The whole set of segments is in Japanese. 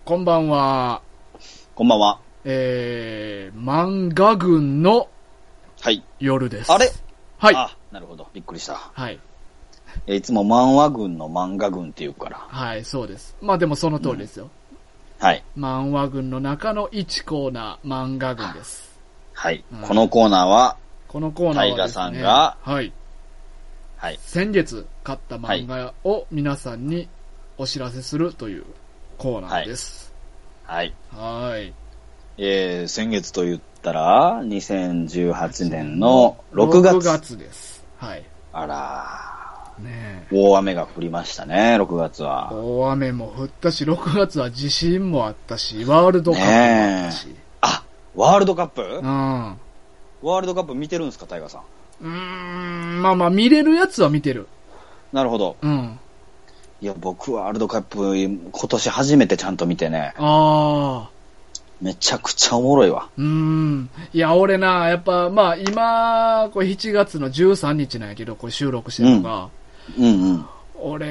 こんばんは。 こんばんは。 漫画軍のはい。 夜です。 あれはい。 あ、なるほど。びっくりした。 はい。 いつも漫画軍の漫画軍って言うから。 はい、そうです。まあでもその通りですよ。 はい。 漫画軍の中の1コーナー、漫画軍です。 はい。このコーナーは、 このコーナーはですね、 タイガさんがはい。 はい。 先月買った漫画を皆さんにお知らせするというコーナーです。 はい。 はい。 先月と言ったら、2018年の6月。 6月です。はい。 あらー。ねえ。大雨が降りましたね、6月は。 大雨も降ったし、6月は地震もあったし、ワールドカップもあったし。 あ、ワールドカップ？ うん。 ワールドカップ見てるんですか、タイガさん。 まあまあ、見れるやつは見てる。 なるほど。 うん。 いや、僕はワールドカップ、今年初めてちゃんと見てね。 ああ。 めちゃくちゃおもろいわ。 いや、俺な、やっぱ、まあ今、これ7月の13日なんやけど、これ収録してるのが。 うんうん。 俺、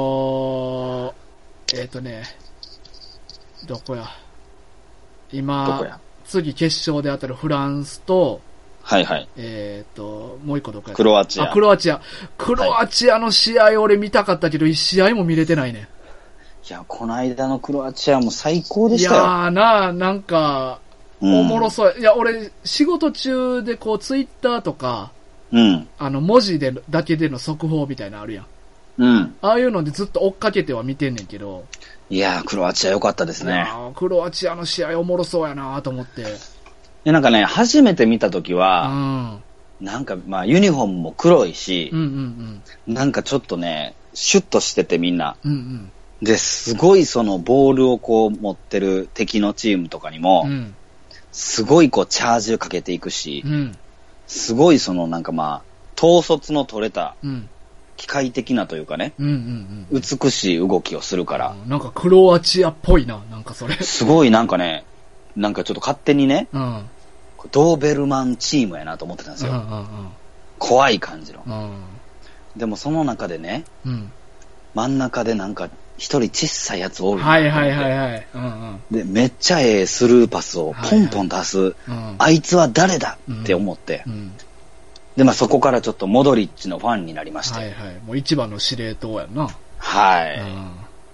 どこや。今、 どこや？ 次決勝で当たるフランスと、 はいはい。 もう一個どこや。 クロアチア。 クロアチア。クロアチアの試合俺見たかったけど、一試合も見れてないね。 いや、この間のクロアチアも最高でしたよ。 いやーなんか、おもろそう。いや、俺、仕事中でこう、ツイッターとか、 うん。 文字で、だけでの速報みたいなのあるやん。 うん。 ああいうのでずっと追っかけては見てんねんけど。 いやー、クロアチア良かったですね。 クロアチアの試合おもろそうやなと思って。 で、なんかね、初めて見たときは、なんか、まあ、ユニフォームも黒いし、なんかちょっとね、シュッとしててみんな。で、すごいそのボールをこう持ってる敵のチームとかにも、すごいこうチャージをかけていくし、すごいそのなんかまあ、統率の取れた、機械的なというかね、美しい動きをするから。 なんかクロアチアっぽいな、なんかそれ。 すごいなんかね、なんかちょっと勝手にね、ドーベルマンチームやなと思ってたんですよ。怖い感じの。でもその中でね、真ん中でなんか一人小さいやつおる。 はいはいはいはい。 で、めっちゃスルーパスをポンポン出す。あいつは誰だって思って。で、まあそこからちょっとモドリッチのファンになりまして。 はいはい。もう一番の司令塔やんな。 はい。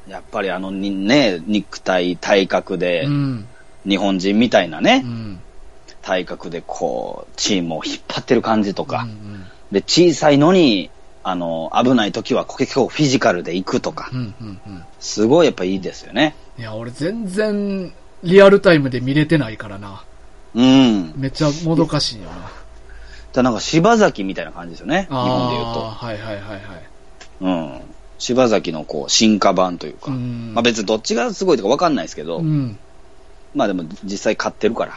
やっぱりね、肉体、体格で、日本人みたいなね、体格でこう、チームを引っ張ってる感じとか。で、小さいのに、危ない時は結構フィジカルで行くとか、すごいやっぱいいですよね。 いや、俺全然リアルタイムで見れてないからな。めっちゃもどかしいよな。 なんか柴崎みたいな感じですよね、日本で言うと。 はいはいはいはい。 柴崎のこう進化版というか、まあ別にどっちがすごいとか分かんないですけど、まあでも実際勝ってるから。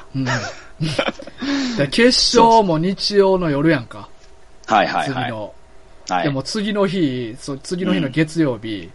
決勝も日曜の夜やんか。 はいはいはい。 次の。でも次の日の月曜日、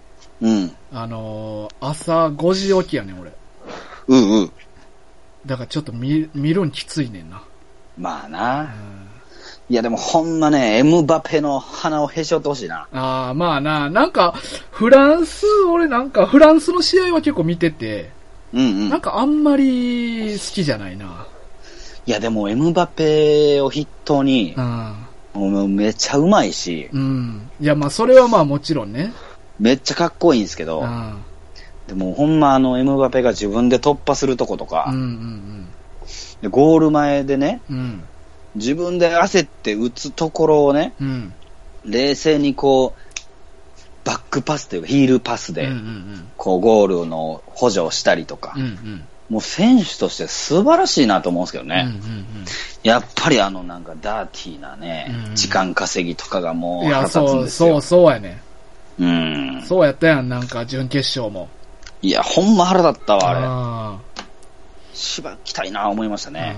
朝5時起きやねん、俺。だからちょっと見るんきついねんな。 まあな。いやでもほんまね、エムバペの鼻をへし折ってほしいな。 まあな、なんか、俺なんかフランスの試合は結構見てて、なんかあんまり好きじゃないな。 いやでもエムバペを筆頭に、もうめっちゃうまいし。 いやまあそれはまあもちろんね。 めっちゃかっこいいんですけど、でもほんまエムバペが自分で突破するとことか、でゴール前でね、自分で焦って打つところをね、冷静にこう、バックパスというかヒールパスで、こうゴールの補助をしたりとか、もう選手として素晴らしいなと思うんですけどね。やっぱりなんかダーティーなね、時間稼ぎとかがもう腹立つんですよ。 そうやね。そうやったやん、なんか準決勝も。 いや、ほんま腹立ったわ、あれ。芝来たいな思いましたね。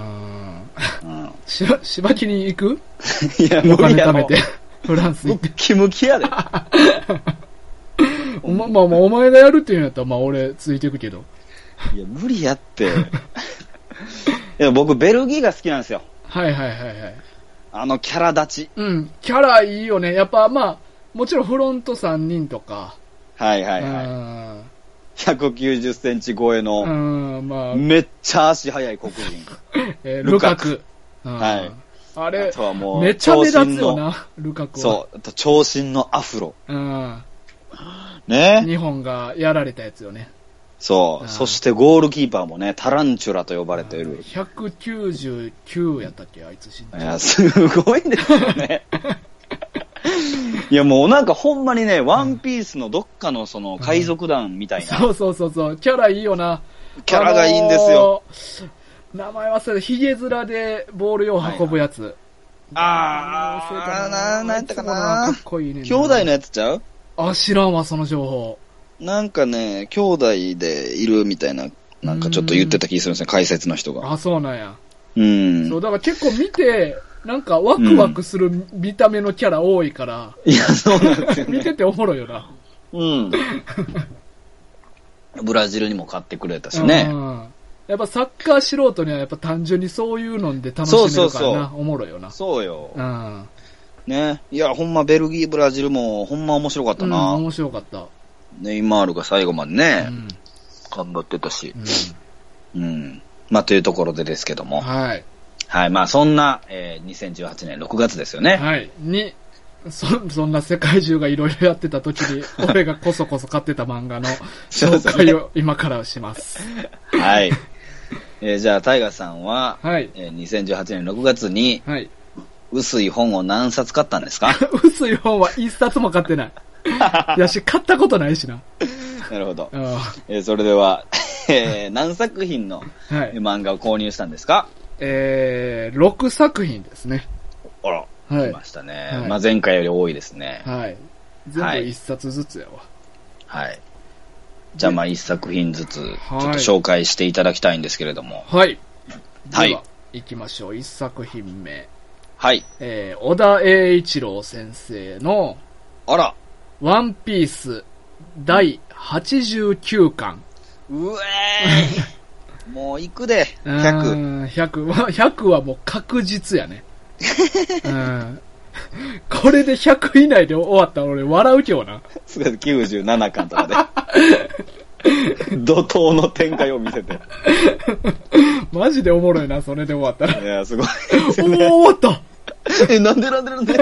芝木に行く？ いや、無理やろ。 フランス行って。 ムキムキやで。 まあお前がやるっていうんやったら、まあ俺ついてくけど。 いや、無理やって。いや僕、ベルギーが好きなんですよ。 はいはいはいはい。 キャラ立ち。 キャラいいよね。やっぱまあ、もちろんフロント3人とか。 はいはいはい。 190センチ超えの、 まあ、 めっちゃ足速い黒人。 ルカク。 はい。 あれ、 あとはもうめっちゃ目立つよな、ルカクは。 そう。あと、長身のアフロ。 ね。日本がやられたやつよね。 そう。そしてゴールキーパーもね、タランチュラと呼ばれている。 199やったっけ、あいつ身長。 いや、すごいですよね。いや、もうなんかほんまにね、ワンピースのどっかのその海賊団みたいな。 そう。キャラいいよな。 キャラがいいんですよ。 名前忘れた。ヒゲ面でボールを運ぶやつ。 なんやったかな。 かっこいいね。 兄弟のやつちゃう？ 知らんわ、その情報。 なんかね、兄弟でいるみたいな、なんかちょっと言ってた気するんですね、解説の人が。 そうなんや。 そう、 だから結構見て、なんかワクワクする見た目のキャラ多いから。 いや、そうなんですよ、ね。 見てておもろいよな。 ブラジルにも買ってくれたしね。 やっぱサッカー素人にはやっぱ単純にそういうので楽しめるからな。おもろいよな。 そうよ。ね。いや、ほんまベルギー、ブラジルもほんま面白かったな。 面白かった。 ネイマールが最後までね、頑張ってたし。まあ、というところでですけども。はい。まあ、そんな、2018年6月ですよね。 はい。そんな世界中がいろいろやってた時に、俺がこそこそ買ってた漫画の紹介を今からします。 はい。じゃあ、タイガさんは、2018年6月に、薄い本を何冊買ったんですか？ 薄い本は1冊も買ってない。買ったことないしな。 なるほど。それでは、何作品の漫画を購入したんですか ？6作品ですね。 あら、来ましたね。まあ前回より多いですね。 全部1冊ずつやわ。 じゃあまあ1作品ずつ、ちょっと紹介していただきたいんですけれども。では、行きましょう。1作品目。小田栄一郎先生の、ワンピース第89巻。 もう行くで、100。 100はもう確実やね。これで100以内で終わったら俺笑うけどな。 97巻とかで。怒涛の展開を見せて。 マジでおもろいな、それで終わったら。 いや、すごい、 終わったなんで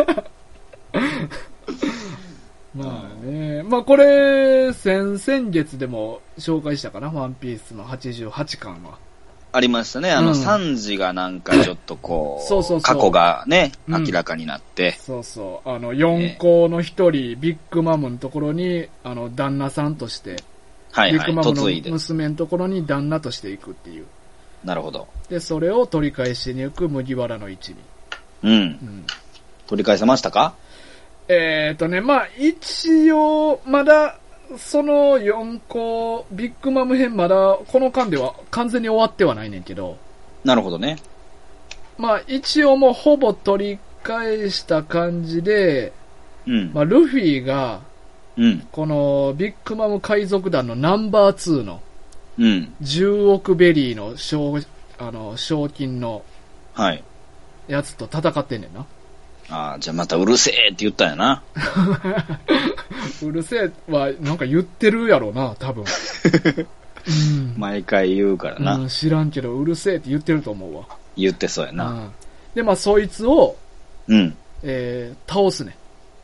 まあね。まあこれ、先々月でも紹介したかな、ワンピースの88巻は。 ありましたね。サンジがなんかちょっとこう、過去がね、明らかになって。 4校の一人、ビッグマムのところに、旦那さんとして、ビッグマムの娘のところに旦那として行くっていう。 なるほど。 で、それを取り返しに行く麦わらの一味。 取り返せましたか？ まあ、一応、まだ、その4校、ビッグマム編まだ、この間では完全に終わってはないねんけど。 なるほどね。 まあ、一応もうほぼ取り返した感じで、まあ、ルフィが、このビッグマム海賊団のナンバー2の、10億ベリーの賞金の、やつと戦ってんねんな。 じゃあまたうるせえって言ったんやな。 うるせえはなんか言ってるやろな、多分。 毎回言うからな。 知らんけど、うるせえって言ってると思うわ。 言ってそうやな。 で、まあそいつを、倒すね。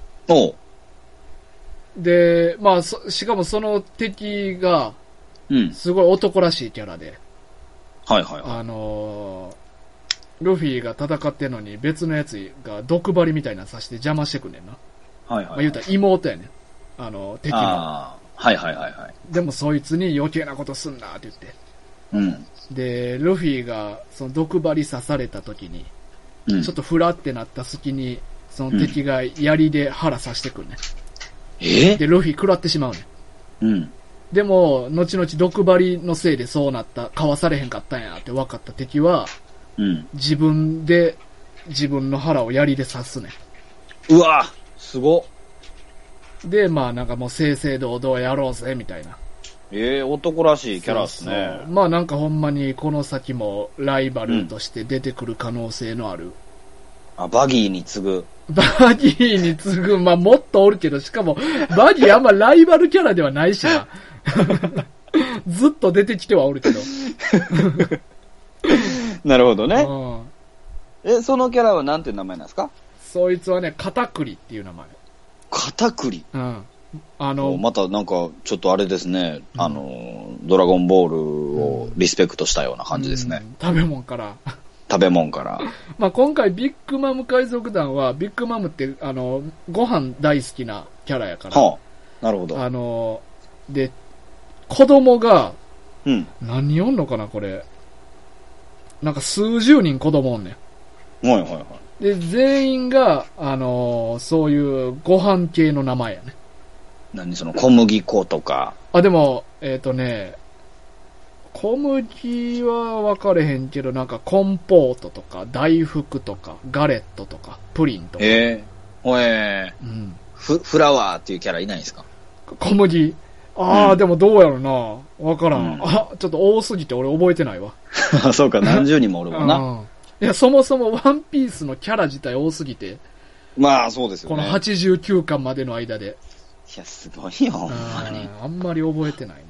で、まあしかもその敵が、すごい男らしいキャラで。ルフィが戦ってんのに別のやつが毒針みたいなの刺して邪魔してくんねんな。まあ言うたら妹やねん。敵の。でもそいつに余計なことすんなって言って。で、ルフィがその毒針刺された時に、ちょっとフラってなった隙に、その敵が槍で腹刺してくんねん。で、ルフィ食らってしまうねん。でも、後々毒針のせいでそうなった、かわされへんかったんやって分かった敵は、自分で自分の腹を槍で刺すね。 うわすごっ。 で、まあなんかもう正々堂々やろうぜみたいな。 男らしいキャラっすね。 まあなんかほんまにこの先もライバルとして出てくる可能性のある。 バギーに次ぐ。 バギーに次ぐ、まあもっとおるけど、しかもバギーあんまライバルキャラではないしな。 ずっと出てきてはおるけど。 なるほどね。そのキャラはなんていう名前なんですか？ そいつはね、カタクリっていう名前。 カタクリ？ うん。 またなんか、ちょっとあれですね、ドラゴンボールをリスペクトしたような感じですね。 食べ物から。 まあ今回ビッグマム海賊団は、ビッグマムってご飯大好きなキャラやから。 はあ、なるほど。 で、子供が、 うん。 何人おんのかなこれ。なんか数十人子供おんねん。 はいはいはい。 で、全員が、そういうご飯系の名前やね。 その小麦粉とか。 でも、小麦は分かれへんけど、なんかコンポートとか、大福とか、ガレットとか、プリンとか。 うん。フラワーっていうキャラいないんですか？ 小麦。でもどうやろな。分からん。ちょっと多すぎて俺覚えてないわ。 そうか、何十人もおるもんな。 いや、そもそもワンピースのキャラ自体多すぎて。 まあ、そうですよね。 この89巻までの間で。 いや、すごいよ、ほんまに。 あんまり覚えてないね。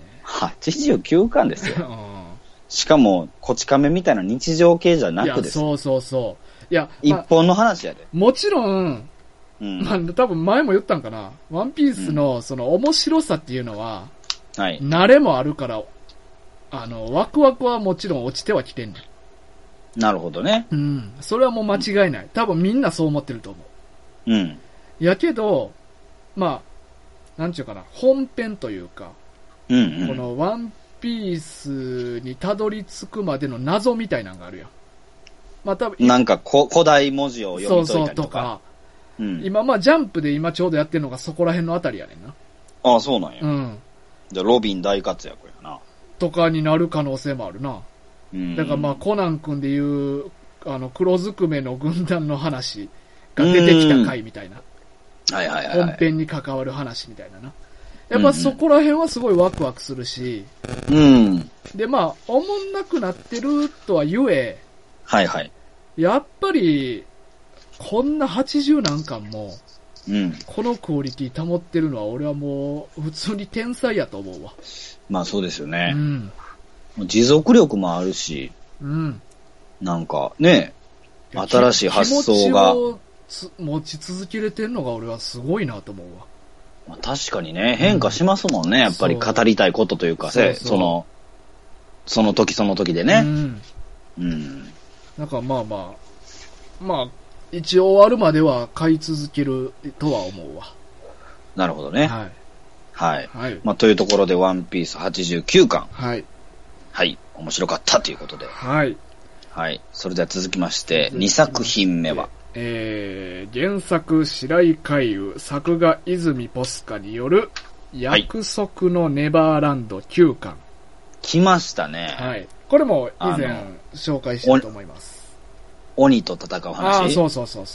89巻ですよ。しかも、こち亀みたいな日常系じゃなくです。 そう。いや、 一本の話やで。 もちろん、多分前も言ったんかな。ワンピースのその面白さっていうのは、慣れもあるから、ワクワクはもちろん落ちてはきてんねん。なるほどね。 それはもう間違いない。多分みんなそう思ってると思う。 やけど、まあ、なんちゅうかな、本編というか、このワンピースにたどり着くまでの謎みたいなのがあるやん。まあ多分。 なんか古代文字を読み解いたりとか。 今、まあジャンプで今ちょうどやってるのがそこら辺のあたりやねんな。 ああ、そうなんや。じゃあロビン大活躍やな。 とかになる可能性もあるな。だからまあコナン君でいう、黒ずくめの軍団の話が出てきた回みたいな。本編に関わる話みたいなな。やっぱそこら辺はすごいワクワクするし。でまあ、おもんなくなってるとは言え。やっぱり、こんな80何巻も、このクオリティ保ってるのは俺はもう普通に天才やと思うわ。 まあそうですよね。持続力もあるし、なんかね、新しい発想が。 気持ちを持ち続けれてんのが俺はすごいなと思うわ。 まあ、確かにね、変化しますもんね。やっぱり語りたいことというか、その時その時でね。なんかまあ、一応終わるまでは買い続けるとは思うわ。 なるほどね。まあ、というところで、ワンピース89巻。面白かったということで。それでは続きまして、2作品目は。 原作、白井海優、作画、泉ポスカによる、約束のネバーランド9巻。 来ましたね。 これも以前紹介したと思います。 鬼と戦う話。 そう。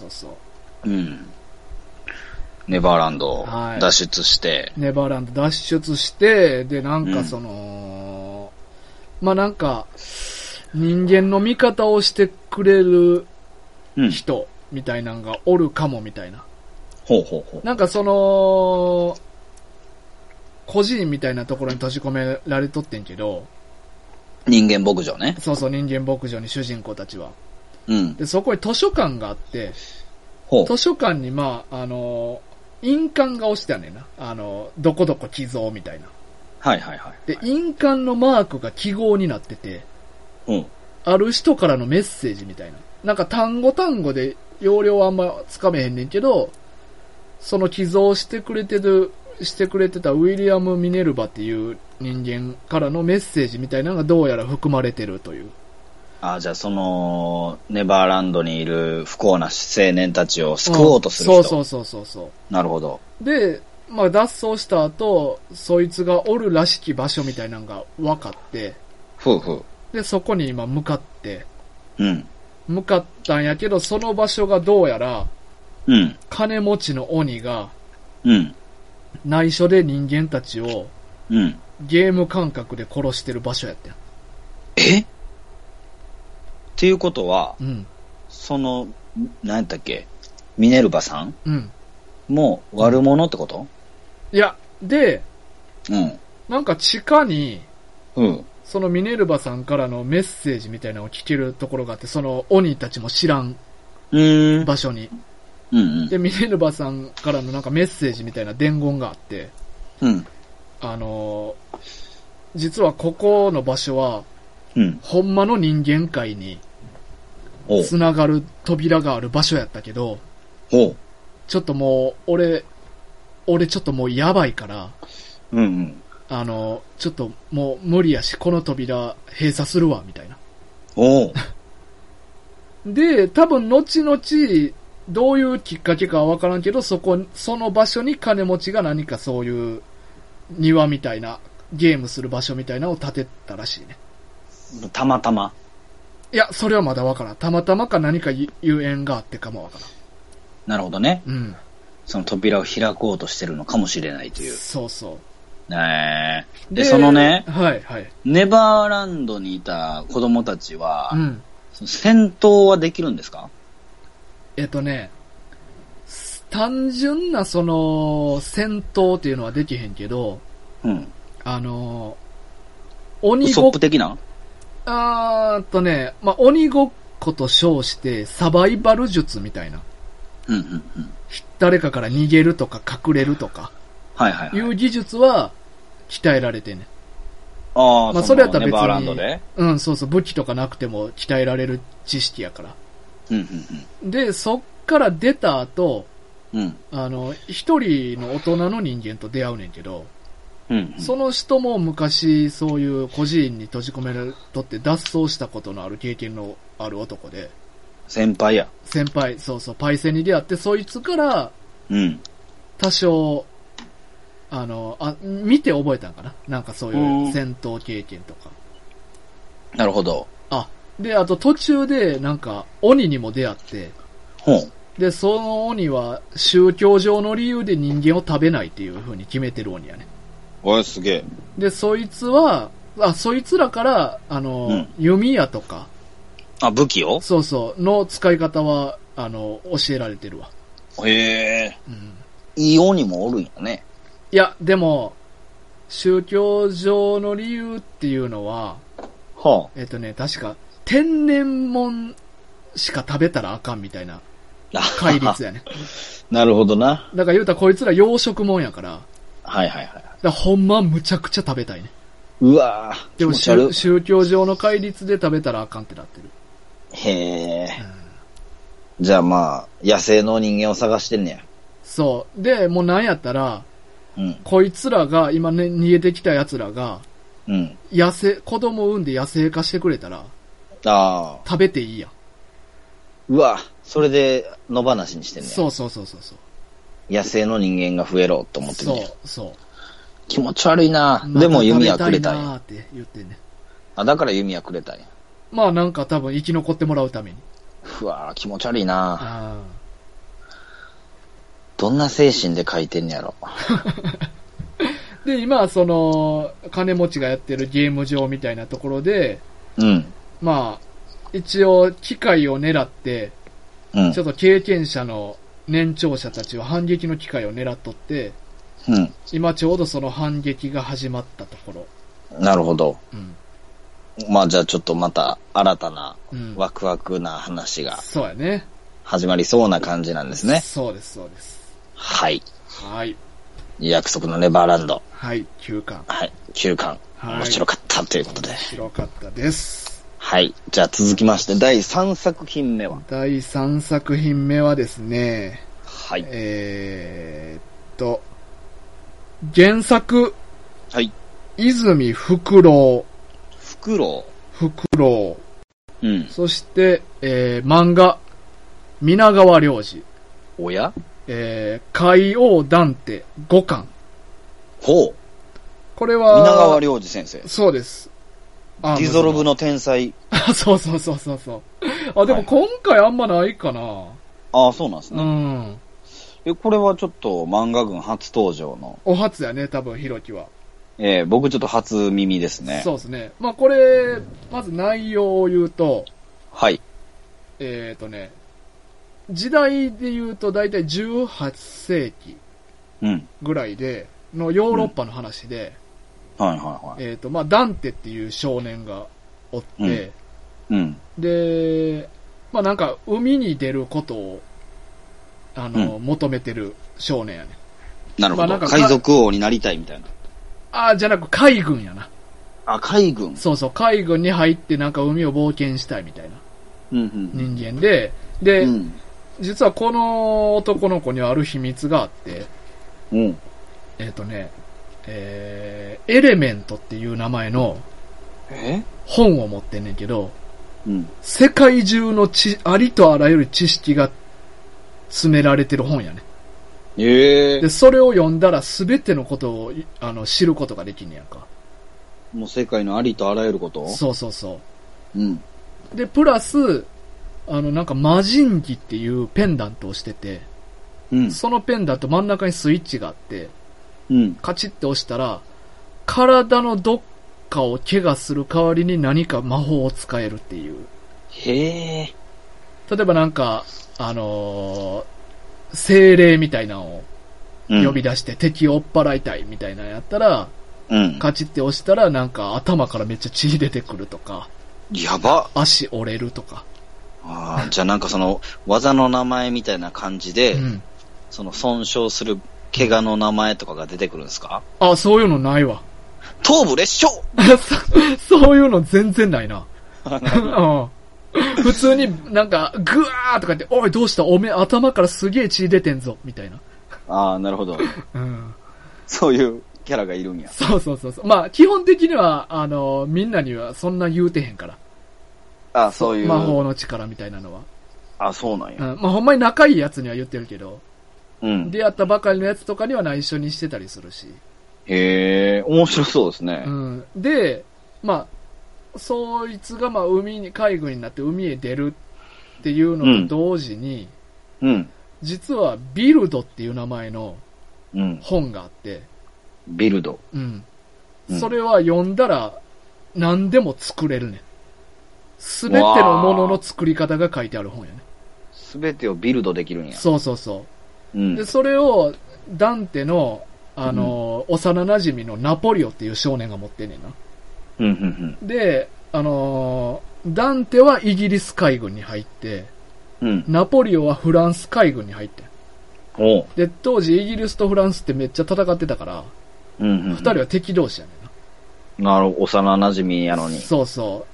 ネバーランド脱出して。 で、なんかまあ、なんか、人間の味方をしてくれる人みたいなのがおるかもみたいな。なんか孤児院みたいなところに閉じ込められとってんけど。 人間牧場ね。 そう、人間牧場に主人公たちは。で、そこに図書館があって、図書館に印鑑が押してあんねんな。どこどこ寄贈みたいな。で、印鑑のマークが記号になってて、ある人からのメッセージみたいな。なんか単語で要領はあんまつかめへんねんけど、その寄贈してくれてたウィリアム・ミネルバっていう人間からのメッセージみたいなのがどうやら含まれてるという。 じゃあネバーランドにいる不幸な青年たちを救おうとする人。 そう。 なるほど。 で、まあ脱走した後、そいつがおるらしき場所みたいなのが分かって、で、そこに今向かって、向かったんやけど、その場所がどうやら、金持ちの鬼が、内緒で人間たちを、ゲーム感覚で殺してる場所やったん。 っていうことは、何やったっけ、ミネルバさん、もう悪者ってこと？ いや、で、なんか地下に、 うん。 そのミネルヴァさんからのメッセージみたいなのを聞けるところがあって、その鬼たちも知らん場所に。 うんうん、 で、ミネルヴァさんからのなんかメッセージみたいな伝言があって、 うん。 実はここの場所は、 うん、 ほんまの人間界に繋がる扉がある場所やったけど、ちょっともう、俺ちょっともうやばいから、 うんうん、 ちょっともう無理やし、この扉閉鎖するわ、みたいな。で、多分後々、どういうきっかけかはわからんけど、その場所に金持ちが何かそういう庭みたいな、ゲームする場所みたいなのを建てたらしいね。 たまたま。 いや、それはまだわからん。たまたまか何かゆえんがあってかもわからん。 なるほどね。 うん。 その扉を開こうとしてるのかもしれないという。 そうそう。 で、そのね、 はいはい。 ネバーランドにいた子供たちは、その戦闘はできるんですか？ 単純なその、戦闘っていうのはできへんけど、 うん。 鬼ごっこ。 ウソップ的な？ 鬼ごっこと称して、サバイバル術みたいな。 うんうんうん。 誰かから逃げるとか隠れるとか、 はいはいはい。 いう技術は鍛えられてね。 それやったら別に。ネバーランドで？ そうそう、武器とかなくても鍛えられる知識やから。 うんうんうん。 で、そっから出た後、 うん。 一人の大人の人間と出会うねんけど、 うんうん、 その人も昔そういう孤児院に閉じ込められとって脱走したことのある経験のある男で。 先輩や。 先輩、そうそう、パイセンに出会って、そいつから、 うん。 多少、見て覚えたんかな？なんかそういう戦闘経験とか。 なるほど。 で、あと途中で、なんか、鬼にも出会って、で、その鬼は、宗教上の理由で人間を食べないっていう風に決めてる鬼やね。 すげえ。 で、そいつは、そいつらから、弓矢とか。 武器を？ そうそう、の使い方は、教えられてるわ。 へえ。うん。いい鬼もおるんやね。 いや、でも、宗教上の理由っていうのは、確か、天然物しか食べたらあかんみたいな、戒律やね。 なるほどな。 だから言うたらこいつら養殖物やから。 はいはいはい。だからほんまむちゃくちゃ食べたいね。 うわぁ。 でも宗教上の戒律で食べたらあかんってなってる。 へぇ、じゃあまあ、野生の人間を探してんねや。 そう。で、もうなんやったら、こいつらが、今ね、逃げてきた奴らが、子供を産んで野生化してくれたら、食べていいやん。 うわ、それで野放しにしてんねや。 そう。 野生の人間が増えろと思ってんねや。 そう。 気持ち悪いな。でも弓矢くれたんや。 って言ってね。 だから弓矢くれたんや。 まあなんか多分生き残ってもらうために。 うわ、気持ち悪いな。どんな精神で書いてんねやろ。 で、今、その、金持ちがやってるゲーム場みたいなところで、まあ、一応、機会を狙って、ちょっと経験者の年長者たちは反撃の機会を狙っとって、今ちょうどその反撃が始まったところ。 なるほど。まあじゃあちょっとまた新たなワクワクな話が、 そうやね。 始まりそうな感じなんですね。 そうです。 はい。約束のネバーランド。 はい、9巻。 はい、9巻。面白かったということで。面白かったです。 はい。じゃあ続きまして、第3作品目は？ 第3作品目はですね、 はい。 原作、 はい。 泉福郎。 福郎。 そして、漫画、皆川良二。 おや？ 海王ダンテ5巻。 ほう。 これは、 皆川良二先生。 そうです。 ディゾルブの天才。 そう。でも今回あんまないかな。 そうなんですね。これはちょっと漫画軍初登場の。 お初やね、多分、ひろきは。 僕ちょっと初耳ですね。 そうですね。まあこれ、まず内容を言うと、 はい。 時代で言うとだいたい18世紀ぐらいで、のヨーロッパの話で、 はいはいはい。 まあ、ダンテっていう少年がおって、 うん。 で、まあなんか、海に出ることを、求めてる少年やね。 なるほど。まあ、海賊王になりたいみたいな。 じゃなく海軍やな。 海軍。 そうそう、海軍に入ってなんか海を冒険したいみたいな人間で、実はこの男の子にはある秘密があって、エレメントっていう名前の本を持ってんねんけど、世界中のありとあらゆる知識が詰められてる本やね。で、それを読んだら全てのことを知ることができんねやんか。 もう世界のありとあらゆることそうそうそう。で、プラス、なんか魔人儀っていうペンダントをしてて、そのペンダント真ん中にスイッチがあって、カチッて押したら、体のどっかを怪我する代わりに何か魔法を使えるっていう。例えばなんか、精霊みたいなのを呼び出して敵を追っ払いたいみたいなのやったら、カチッて押したらなんか頭からめっちゃ血出てくるとか。 やば。 足折れるとか。 じゃあなんかその技の名前みたいな感じで、その損傷する怪我の名前とかが出てくるんですか？ そういうのないわ。 頭部裂傷そういうの全然ないな。普通になんか、グワーとか言って、おいどうしたおめ頭からすげえ血出てんぞ、みたいな。 なるほど。そういうキャラがいるんや。 そうそうそう。まあ、基本的には、みんなにはそんな言うてへんから。 そういう。 魔法の力みたいなのは。 そうなんや。 まあ、ほんまに仲いいやつには言ってるけど、出会ったばかりのやつとかには内緒にしてたりするし。 面白そうですね。 で、まあ、そいつがまあ海軍になって海へ出るっていうのと同時に、実はビルドっていう名前の本があって、 ビルド。 それは読んだら何でも作れるね。すべてのものの作り方が書いてある本やね。 すべてをビルドできるんや。 そうそうそう。で、それをダンテの幼馴染のナポリオっていう少年が持ってんねんな。で、ダンテはイギリス海軍に入って、ナポリオはフランス海軍に入って。で、当時イギリスとフランスってめっちゃ戦ってたから、二人は敵同士やねんな。なるほど、幼馴染やのに。 そうそう。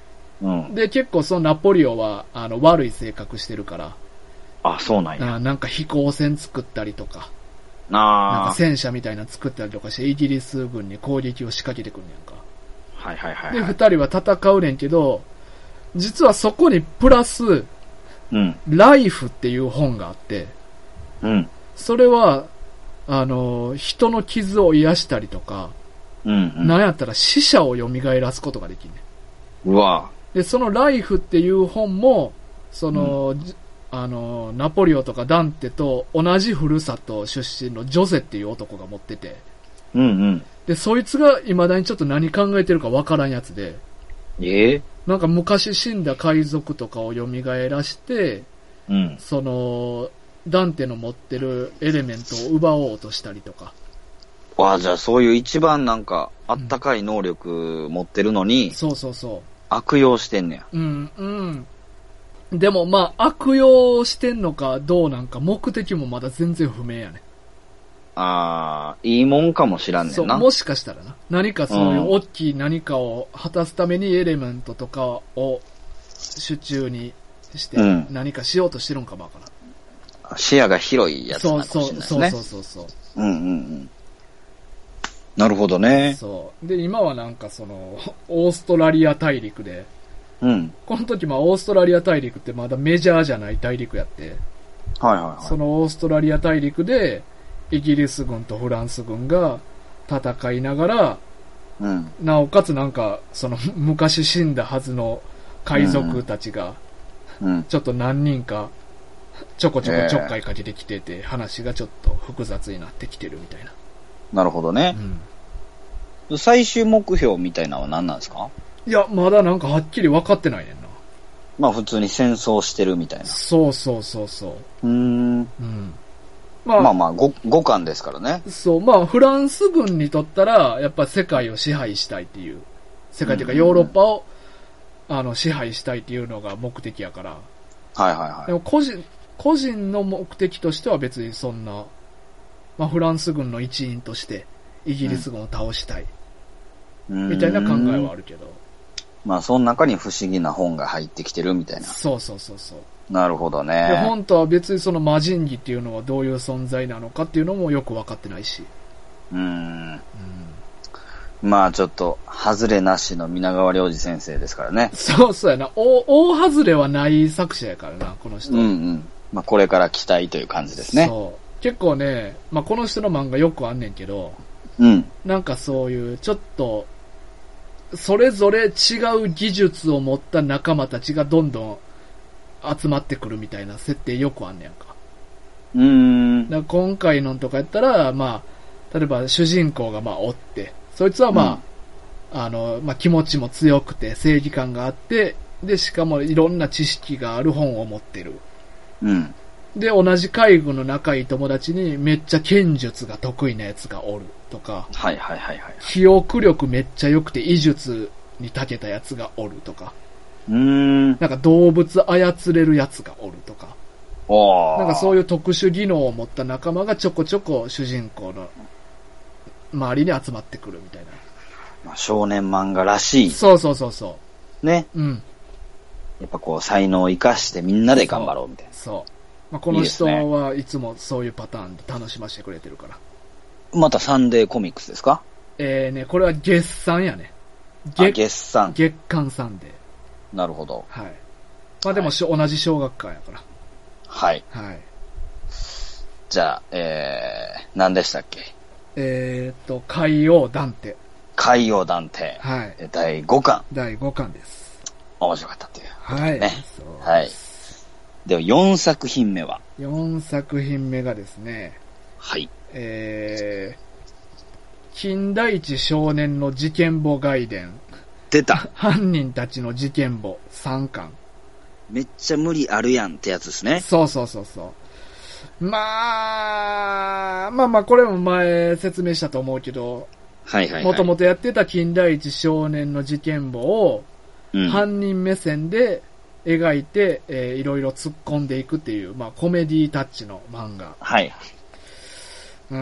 で、結構そのナポリオは、悪い性格してるから。 そうなんや。 なんか飛行船作ったりとか。なんか戦車みたいなの作ったりとかして、イギリス軍に攻撃を仕掛けてくるんやんか。で、二人は戦うねんけど、実はそこにプラス、ライフっていう本があって、それは、人の傷を癒したりとか、なんやったら死者を蘇らすことができんねん。で、そのライフっていう本も、その、ナポリオとかダンテと同じふるさと出身のジョゼっていう男が持ってて、で、そいつが未だにちょっと何考えてるかわからんやつで、なんか昔死んだ海賊とかを蘇らして、その、ダンテの持ってるエレメントを奪おうとしたりとか。 じゃあそういう一番なんか、あったかい能力持ってるのに、 そうそうそう。 悪用してんねや。 でもまあ、悪用してんのかどうなんか目的もまだ全然不明やね。 いいもんかもしらんねんな。 もしかしたらな。何かそういう大きい何かを果たすためにエレメントとかを手中にして何かしようとしてるんかもわからん。 視野が広いやつなのかもしれないですね。 そう。 なるほどね。 で、今はなんかその、オーストラリア大陸で、この時オーストラリア大陸ってまだメジャーじゃない大陸やって、そのオーストラリア大陸で、イギリス軍とフランス軍が戦いながら、なおかつなんか、その昔死んだはずの海賊たちが、ちょっと何人か、ちょこちょこちょっかいかけてきてて、話がちょっと複雑になってきてるみたいな。 なるほどね。最終目標みたいなのは何なんですか？ いや、まだなんかはっきり分かってないねんな。 まあ普通に戦争してるみたいな。 そう。 まあ5巻ですからね。 そう、まあフランス軍にとったら、やっぱ世界を支配したいっていう、世界というかヨーロッパを、支配したいっていうのが目的やから。 はいはいはい。 でも個人の目的としては別にそんな、まあフランス軍の一員としてイギリス軍を倒したい。みたいな考えはあるけど。 まあその中に不思議な本が入ってきてるみたいな。 そうそうそうそう。 なるほどね。 で、本とは別にその魔人儀っていうのはどういう存在なのかっていうのもよく分かってないし。 まあちょっと、外れなしの皆川良二先生ですからね。 そうやな。大外れはない作者やからな、この人。 まあこれから期待という感じですね。 そう。結構ね、まあこの人の漫画よくあんねんけど、なんかそういうちょっと、それぞれ違う技術を持った仲間たちがどんどん集まってくるみたいな設定よくあんねやんか。だから今回のとかやったら、まあ、例えば主人公がまあおって、そいつはまあ、まあ気持ちも強くて正義感があって、で、しかもいろんな知識がある本を持ってる。で、同じ海軍の仲いい友達にめっちゃ剣術が得意なやつがおるとか、記憶力めっちゃ良くて医術に長けたやつがおるとか、なんか動物操れるやつがおるとか、なんかそういう特殊技能を持った仲間がちょこちょこ主人公の周りに集まってくるみたいな。 まあ、少年漫画らしい。 そうね。やっぱこう才能を生かしてみんなで頑張ろうみたいな。 そう。まあ、この人はいつもそういうパターンで楽しませてくれてるから。 またサンデーコミックスですか？ ね、これは月産やね。 月産。 月刊サンデー。 なるほど。 はい。まあでも、同じ小学館やから。 はい。じゃあ、何でしたっけ？ 海洋ダンテ。 海洋ダンテ。 はい。 第5巻。 第5巻です。 面白かったっていう。 はい。 ね。はい。では、4作品目は ？4作品目がですね。 はい。 金田一少年の事件簿外伝。 出た。 犯人たちの事件簿3巻。 めっちゃ無理あるやんってやつですね。 そう。まあ、これも前説明したと思うけど、もともとやってた金田一少年の事件簿を、犯人目線で描いて、いろいろ突っ込んでいくっていう、まあ、コメディタッチの漫画。ま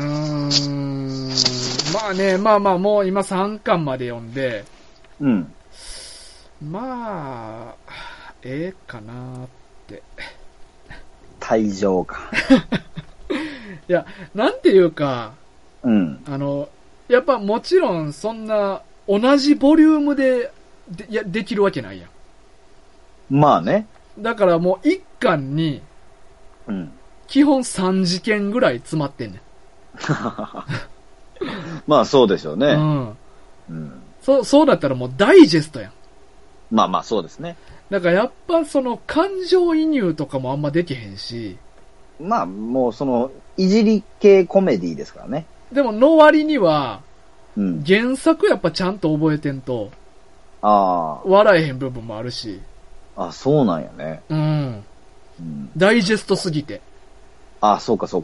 あね、もう今3巻まで読んで、まあ、かなーって。 退場か。 いや、なんていうか、やっぱもちろんそんな同じボリュームでできるわけないやん。 まあね。 だからもう1巻に、基本3事件ぐらい詰まってんねん。 まあそうでしょうね。 そうだったらもうダイジェストやん。 まあそうですね。 だからやっぱその感情移入とかもあんまできへんし。 まあもうそのいじり系コメディですからね。 でもの割には、原作やっぱちゃんと覚えてんと、笑えへん部分もあるし。 そうなんやね。 ダイジェストすぎて。 そうか。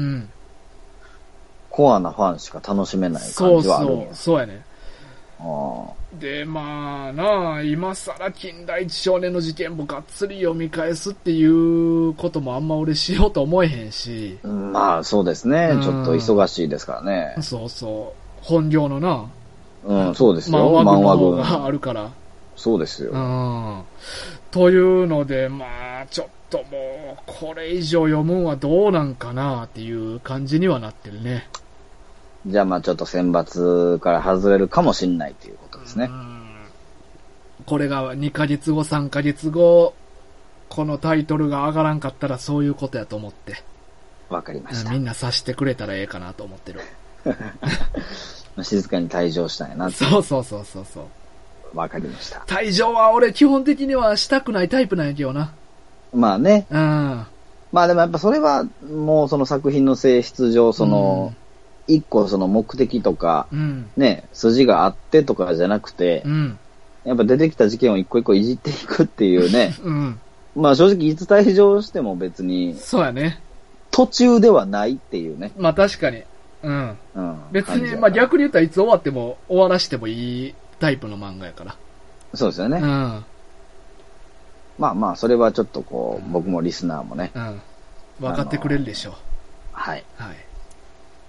コアなファンしか楽しめない感じはあるんや。 そうやね。で、まあなあ、今更金田一少年の事件簿がっつり読み返すっていうこともあんま俺しようと思えへんし。 まあそうですね。ちょっと忙しいですからね。 本業のな。 そうですよ。 漫画群があるから。 そうですよ。 というので、まあちょっともう、これ以上読むんはどうなんかなっていう感じにはなってるね。 じゃあまあちょっと選抜から外れるかもしんないということですね。 これが2ヶ月後、3ヶ月後、このタイトルが上がらんかったらそういうことやと思って。 わかりました。 みんな察してくれたらええかなと思ってる。 静かに退場したんやなって。 そう。 わかりました。 退場は俺基本的にはしたくないタイプなんやけどな。 まあね。まあでもやっぱそれはもうその作品の性質上、一個その目的とか、ね、筋があってとかじゃなくて、やっぱ出てきた事件を一個一個いじっていくっていうね。まあ正直いつ退場しても別に、 そうやね。 途中ではないっていうね。 まあ確かに。うん。うん、別に、まあ逆に言ったらいつ終わっても終わらしてもいいタイプの漫画やから。 そうですよね。うん。まあまあ、それはちょっとこう、僕もリスナーもね。うん。 分かってくれるでしょう。 はい。はい。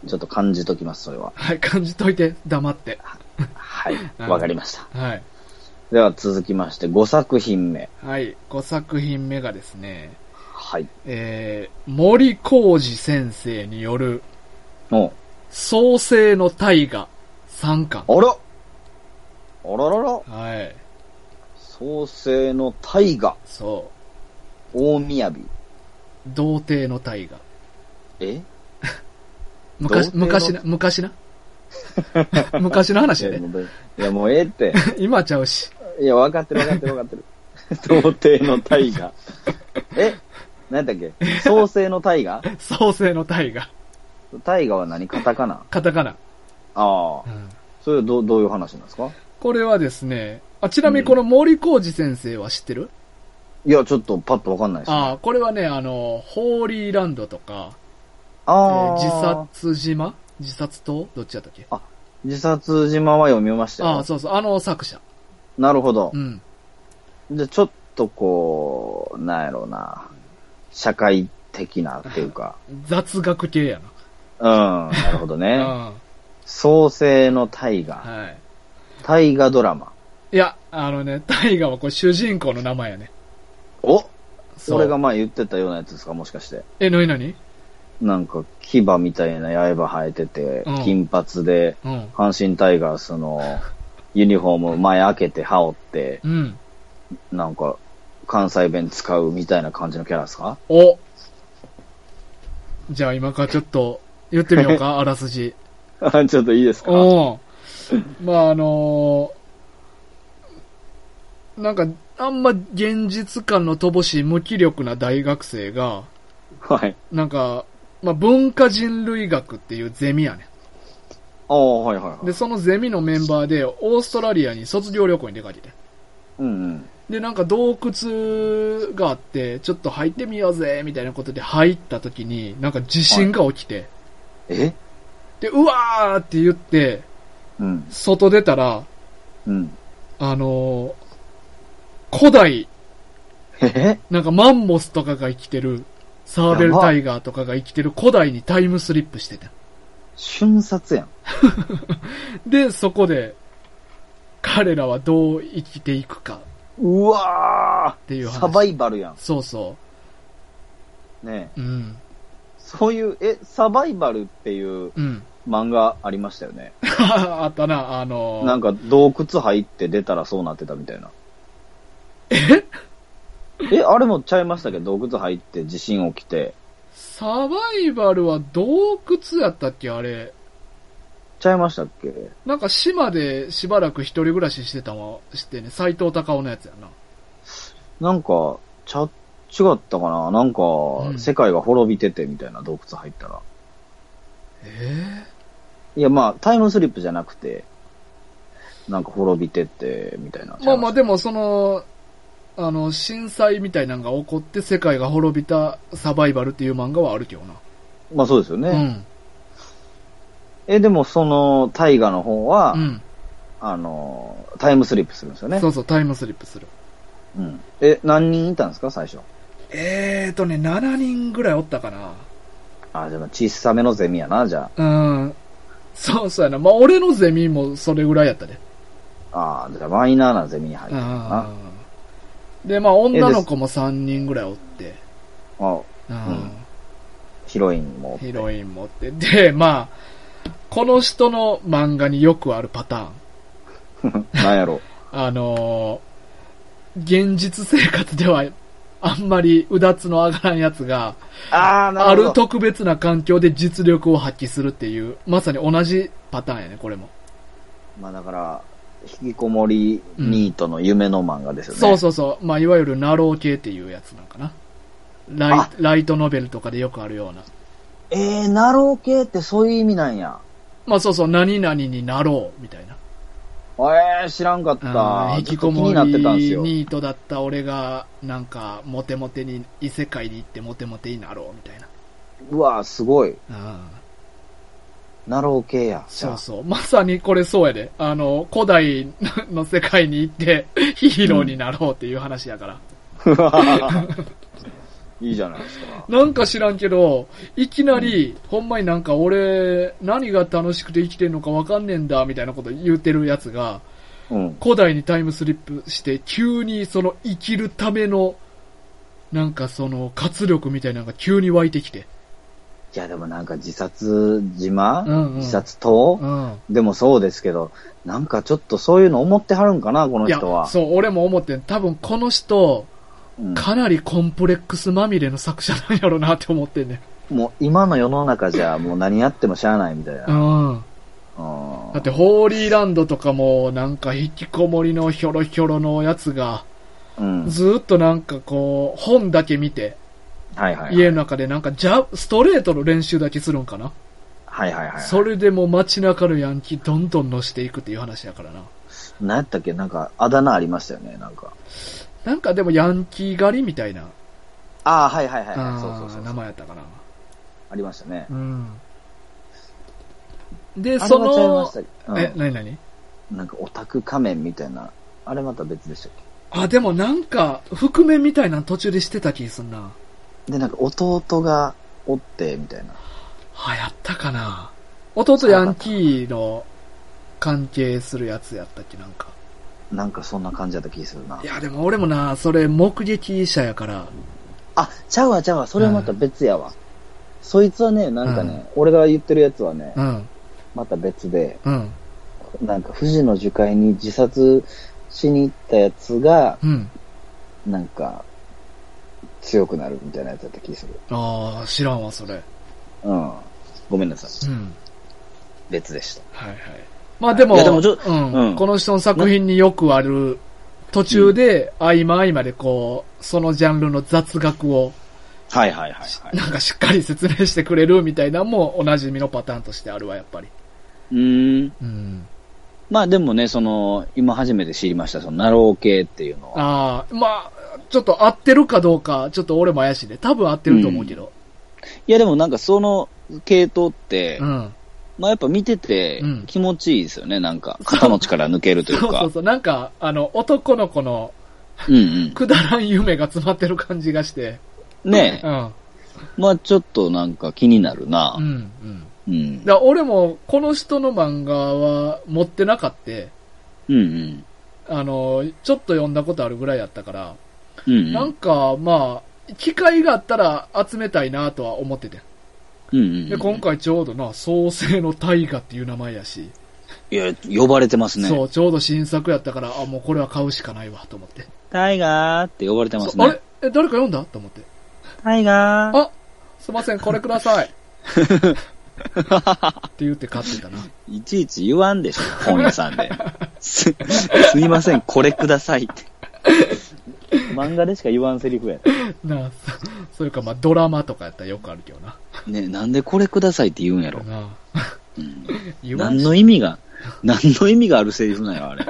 ちょっと感じときます、それは。 はい、感じといて、黙って。 はい。わかりました。はい。では続きまして、5作品目。 はい。5作品目がですね。 はい。 森浩二先生による、創世の大河3巻。 あらあららら。 はい。 創世の大河。 そう。 大雅。 童貞の大河。 え昔な。昔の話やね。 いや、もうええって。 今ちゃうし。 いや、分かってる。童貞の大河。何だっけ創世の大河創世の大河。 大河は何カタカナカタカナ。 ああ。それはどういう話なんですか？ これはですね、ちなみにこの森浩二先生は知ってる？ いや、ちょっとパッとわかんないですね。 これはね、ホーリーランドとか、自殺島自殺島どっちだったっけ？ 自殺島は読みましたよ。 そうそう、作者。 なるほど。うん。じゃちょっとこう、なんやろうな、社会的なっていうか。 雑学系やな。なるほどね。創世の大河。はい。大河ドラマ。 いや、大河はこれ主人公の名前やね。 それが前言ってたようなやつですか、もしかして。 何なんか、牙みたいな刃生えてて、金髪で、阪神タイガースのユニフォーム前開けて羽織って、なんか、関西弁使うみたいな感じのキャラですか？ じゃあ今からちょっと言ってみようか、あらすじ。 ちょっといいですか？ まあなんか、あんま現実感の乏しい無気力な大学生が、 はい。 なんか、文化人類学っていうゼミやねん。 はいはい。 で、そのゼミのメンバーで、オーストラリアに卒業旅行に出かけて。で、なんか洞窟があって、ちょっと入ってみようぜ、みたいなことで入った時に、なんか地震が起きて。 で、 うわーって言って、外出たら、古代、なんかマンモスとかが生きてる、サーベルタイガーとかが生きてる古代にタイムスリップしてた。 瞬殺やん。 で、そこで、彼らはどう生きていくか。 うわーっていう話。サバイバルやん。 そうそう。 ねえ。そういう、サバイバルっていう漫画ありましたよね。 あったな、 なんか洞窟入って出たらそうなってたみたいな。あれもちゃいましたけど、洞窟入って地震起きて。 サバイバルは洞窟やったっけあれ。 ちゃいましたっけ？ なんか島でしばらく一人暮らししてたのしてね、斎藤隆夫のやつやな。 なんか、違ったかな？なんか、世界が滅びててみたいな洞窟入ったら。いや、まあ、タイムスリップじゃなくて、なんか滅びてて、みたいな。 まあでも震災みたいなのが起こって世界が滅びたサバイバルっていう漫画はあるけどな。 まあそうですよね。でもその大河の方は、タイムスリップするんですよね。 そうそう、タイムスリップする。 何人いたんですか、最初。 7人ぐらいおったかな。 でも小さめのゼミやな、じゃあ。そうやな。まあ俺のゼミもそれぐらいやったで。 じゃあマイナーなゼミに入ってるな。 で、まあ女の子も3人ぐらいおって。 ヒロインもおって。で、まあ、この人の漫画によくあるパターン。なんやろ。 現実生活ではあんまりうだつの上がらんやつが、 ある特別な環境で実力を発揮するっていう、まさに同じパターンやね、これも。 まあだから、引きこもりニートの夢の漫画ですよね。 そう。まあいわゆるナロー系っていうやつなんかな。ライトノベルとかでよくあるような。ナロー系ってそういう意味なんや。 まあそう、何々になろう、みたいな。 知らんかった。 引きこもりニートだった俺が、なんか、モテモテに、異世界に行ってモテモテになろう、みたいな。 うわすごい。ナロー系や。 そうそう。まさにこれそうやで。古代の世界に行ってヒーローになろうっていう話やから。 いいじゃないですか。 なんか知らんけど、いきなり、ほんまになんか俺、何が楽しくて生きてんのかわかんねえんだ、みたいなこと言うてるやつが、古代にタイムスリップして、急にその生きるための、なんかその活力みたいなのが急に湧いてきて。 いやでもなんか自殺島、自殺島、でもそうですけど、なんかちょっとそういうの思ってはるんかな、この人は。 いや、そう、俺も思ってん。多分この人、かなりコンプレックスまみれの作者なんやろうなって思ってんね。 もう今の世の中じゃもう何やってもしゃあないみたいな。 だってホーリーランドとかもなんか引きこもりのヒョロヒョロのやつが、ずっとなんかこう本だけ見て、家の中でなんかストレートの練習だけするんかな。それでも街中のヤンキーどんどん乗していくっていう話やからな。 何やったっけ、なんかあだ名ありましたよね、 なんかでもヤンキー狩りみたいな。 そう名前やったかな。 ありましたね。 で、その、何なんかオタク仮面みたいな、あれまた別でしたっけ？でもなんか、覆面みたいなの途中でしてた気すんな。 で、なんか弟がおって、みたいな。 やったかな。弟ヤンキーの関係するやつやったっけ、なんか。 なんかそんな感じだった気するな。 いや、でも俺もな、それ目撃者やから。 ちゃうわ、それはまた別やわ。そいつはね、なんかね、俺が言ってるやつはね、また別で、なんか富士の樹海に自殺しに行ったやつが、なんか、強くなるみたいなやつだった気する。 知らんわ、それ。 ごめんなさい。別でした。 まあでも、この人の作品によくある、途中で合間合間でこう、そのジャンルの雑学を、なんかしっかり説明してくれるみたいなのもおなじみのパターンとしてあるわ、やっぱり。 まあでもね、今初めて知りました、そのナロー系っていうのは。 まあ、ちょっと合ってるかどうか、ちょっと俺も怪しいで。多分合ってると思うけど。 いやでもなんかその系統って、まあやっぱ見てて気持ちいいですよね、なんか。肩の力抜けるというか。 そう。なんか、男の子の、くだらん夢が詰まってる感じがして。 ねえ。まあちょっとなんか気になるな。 だから俺もこの人の漫画は持ってなかった。ちょっと読んだことあるぐらいやったから、なんかまあ、機会があったら集めたいなとは思ってて。で、今回ちょうどな、創世の大河っていう名前やし。 いや、呼ばれてますね。 そう、ちょうど新作やったから、もうこれは買うしかないわ、と思って。 タイガーって呼ばれてますね。 あれ誰か読んだと思って。 タイガー。 すいません、これください。って言って買ってたな。 いちいち言わんでしょ、本屋さんで。すいません、これくださいって。漫画でしか言わんセリフや。 それかまあドラマとかやったらよくあるけどな。 ね、なんでこれくださいって言うんやろ。何の意味があるセリフなんや、あれ。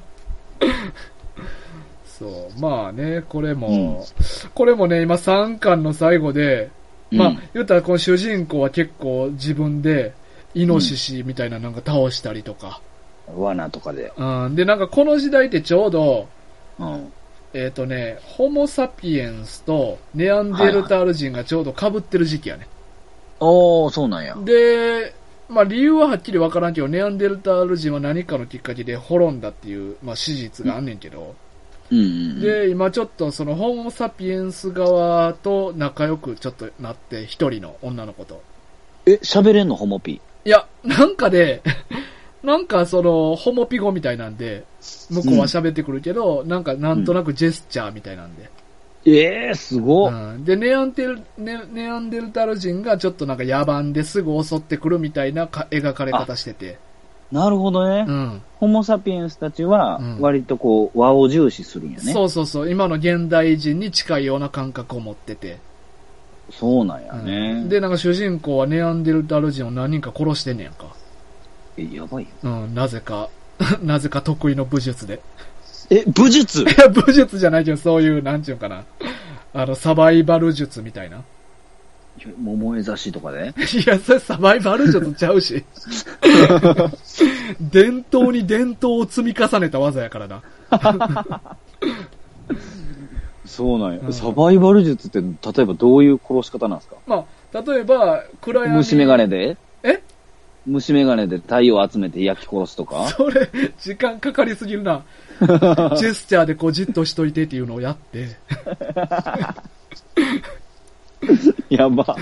そう、まあね、これもね、今3巻の最後で、まあ、言ったらこの主人公は結構自分で、イノシシみたいななんか倒したりとか。 罠とかで。 で、なんかこの時代ってちょうど、ホモサピエンスとネアンデルタール人がちょうど被ってる時期やね。 そうなんや。 で、まあ理由ははっきりわからんけど、ネアンデルタール人は何かのきっかけで滅んだっていう、まあ史実があんねんけど、で、今ちょっとそのホモサピエンス側と仲良くちょっとなって、一人の女の子と。 喋れんのホモピ？ いや、なんかで、なんかその、ホモピ語みたいなんで、向こうは喋ってくるけど、なんかなんとなくジェスチャーみたいなんで。 すごっ。 で、ネアンデルタール人がちょっとなんか野蛮ですぐ襲ってくるみたいな描かれ方してて。 なるほどね。ホモサピエンスたちは、割とこう、和を重視するんやね。 そう。今の現代人に近いような感覚を持ってて。 そうなんやね。 で、なんか主人公はネアンデルタール人を何人か殺してんねやんか。 やばいよ。なぜか得意の武術で。 武術？ いや、武術じゃないけど、そういう、なんちゅうかな。サバイバル術みたいな。 桃江差しとかでいや、それサバイバル術ちゃうし。伝統に伝統を積み重ねた技やからな。 そうなんや、サバイバル術って、例えばどういう殺し方なんですか？ まあ、例えば、暗闇。 虫眼鏡で虫眼鏡で太陽集めて焼き殺すとか？ それ、時間かかりすぎるな。ジェスチャーでこうじっとしといてっていうのをやって。 やば。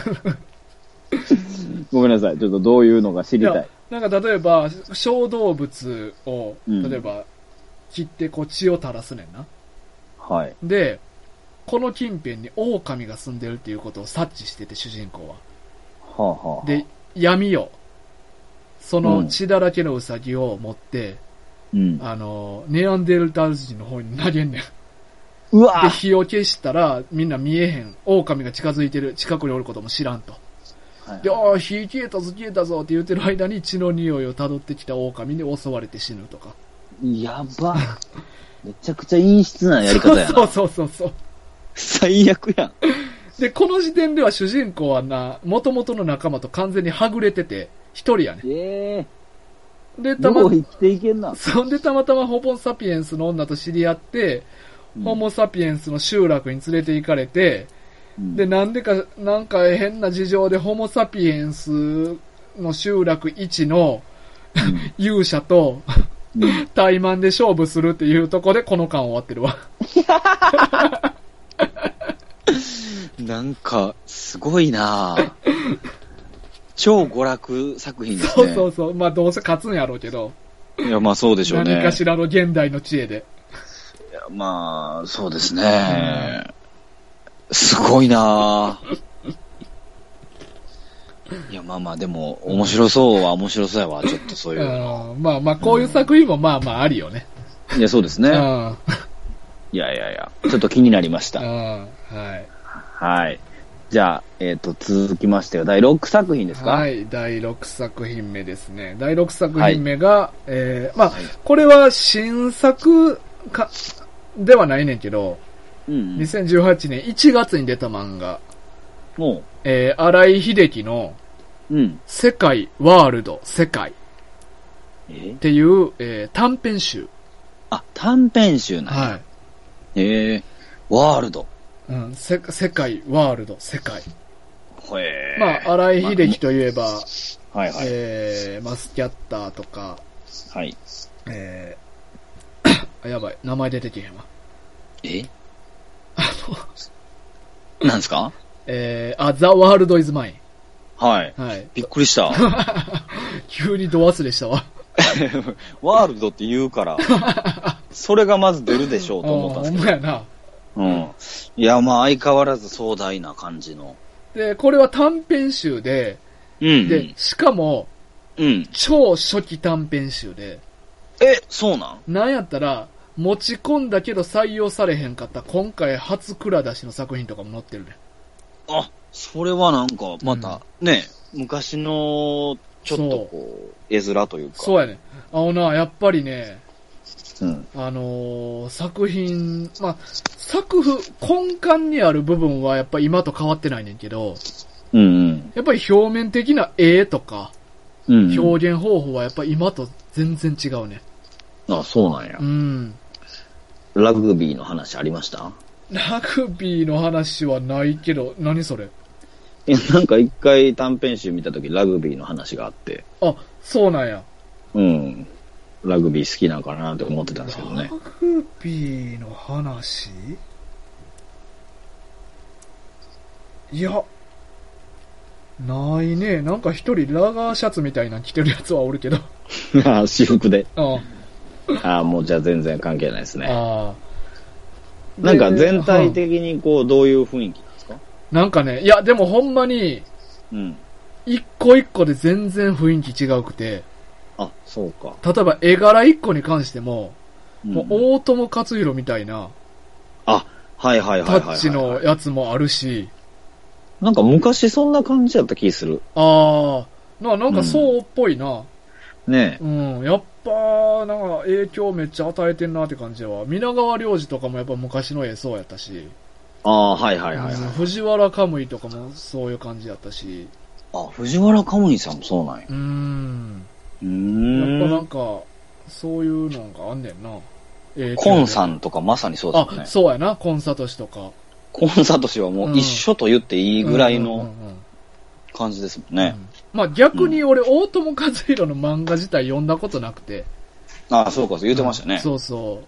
ごめんなさい。ちょっとどういうのが知りたい。 なんか例えば、小動物を、例えば、切ってこう血を垂らすねんな。 はい。 で、この近辺に狼が住んでるっていうことを察知してて、主人公は。 はあはあ、 で、闇を、その血だらけのウサギを持って、ネアンデルタール人の方に投げんねん。 うわで、火を消したら、みんな見えへん。狼が近づいてる、近くにおることも知らんと。はい、で、火消えたぞって言ってる間に血の匂いを辿ってきた狼に襲われて死ぬとか。 やば。めちゃくちゃ陰湿なやり方やな。 そう。 最悪やん。 で、この時点では主人公は元々の仲間と完全にはぐれてて、一人やね。で、 どう生きていけんな。 そんでたまたまホモサピエンスの女と知り合って、ホモサピエンスの集落に連れて行かれて、で、なんか変な事情でホモサピエンスの集落1の勇者と対マンで勝負するっていうとこでこの巻終わってるわ。 なんか、すごいなぁ。超娯楽作品ですね。 そう。まあどうせ勝つんやろうけど。 いや、まあそうでしょうね。 何かしらの現代の知恵で。 いや、まあ、そうですね。すごいなぁ。いや、まあでも、面白そうは面白そうやわ、ちょっとそういうの。 まあ、こういう作品もまあありよね。 いや、そうですね。いや、ちょっと気になりました。 はい。 じゃあ、続きましては、第6作品ですか？ はい、第6作品目ですね。第6作品目が、これは新作ではないねんけど、2018年1月に出た漫画。荒井秀樹の、世界、ワールド、世界。っていう、短編集。 あ、短編集なんや。 はい。 ワールド。 世界、ワールド、世界。まあ、荒井秀樹といえば、マスキャッターとか、やばい、名前出てけへんわ。 なんですか？ ザ・ワールド・イズ・マイン。 はい。びっくりした。 急にド忘れしたわ。 ワールドって言うから、それがまず出るでしょうと思ったんですけど。 ほんまやな。 いや、まあ相変わらず壮大な感じの。 で、これは短編集で、で、しかも、超初期短編集で。 そうなん？ なんやったら、持ち込んだけど採用されへんかった今回初蔵出しの作品とかも載ってるね。 あ、それはなんか、また、ね、昔の、ちょっとこう、絵面というか。 そうやね。やっぱりね、作品、まあ、根幹にある部分はやっぱ今と変わってないねんけど、やっぱり表面的な絵とか、表現方法はやっぱ今と全然違うね。 あ、そうなんや。ラグビーの話ありました？ ラグビーの話はないけど、何それ？ なんか一回短編集見たときラグビーの話があって。 あ、そうなんや。 ラグビー好きなんかなって思ってたんですけどね。 ラグビーの話？いや、ないね。なんか一人ラガーシャツみたいなの着てるやつはおるけど。 私服で。もうじゃあ全然関係ないですね。なんか全体的にこう、どういう雰囲気なんですか？ なんかね、いや、でもほんまに、一個一個で全然雰囲気違うくて。 あ、そうか。 例えば絵柄一個に関しても、もう大友克洋みたいな、 タッチのやつもあるし。 なんか昔そんな感じだった気する。 なんかそうっぽいな。 ねえ。やっぱ、なんか影響めっちゃ与えてんなって感じは。皆川良二とかもやっぱ昔の絵そうやったし。 ああ、はいはいはい、はい。 藤原カムイとかもそういう感じだったし。 あ、藤原カムイさんもそうなんや。 やっぱなんか、そういうのがあんねんな。 コンさんとかまさにそうですよね。 あ、そうやな、コンサトシとか。 コンサトシはもう一緒と言っていいぐらいの感じですもんね。 まあ逆に俺、大友和弘の漫画自体読んだことなくて。 ああ、そうか、言ってましたね。 そうそう。